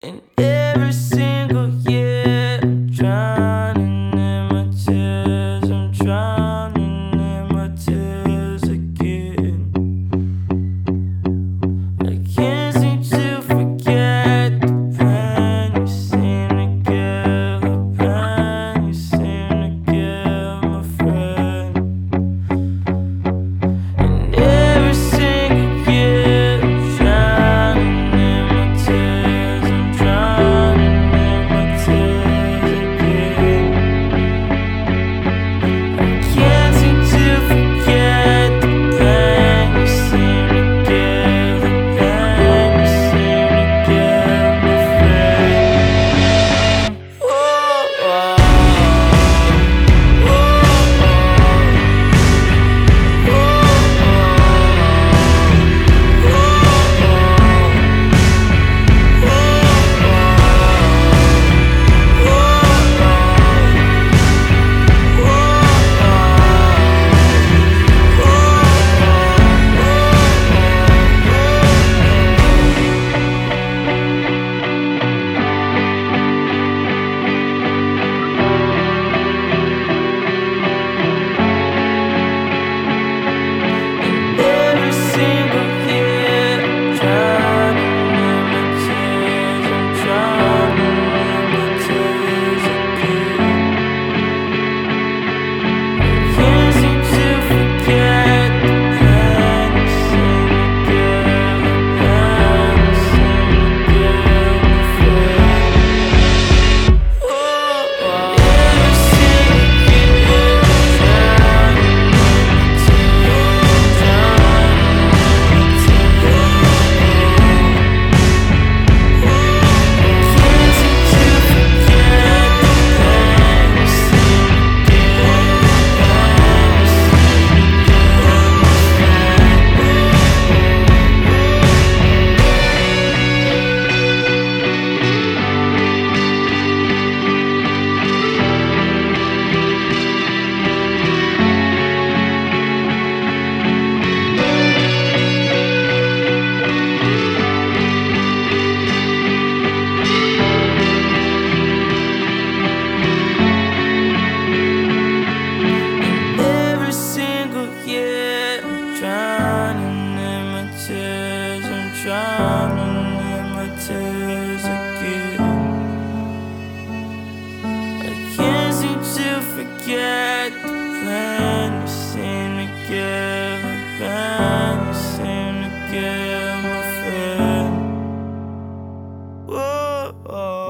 And every single year, I'm drowning in my tears. I'm drowning in my tears again. I can't seem to forget the pain you seem to give, the pain you seem to give, my friend. And every single year, I'm drowning in my tears. I'm drowning in my tears again. I can't seem to forget the pain you seem to give, the pain you seem to give, my friend. Oh, oh, every single year, I'm drowning in my tears. I'm drowning in my tears again. Can't seem to forget the pain you seem to give, the pain you seem to give, my friend. Oh, every single year, I'm drowning in my tears, drowning in my tears again. Can't seem to forget the pain you seem to give, the pain you seem to give, my Every single year, I'm drowning in my tears. I'm drowning in my tears again. I can't seem to forget the pain you seem to give, the pain you seem to give, my friend. Whoa.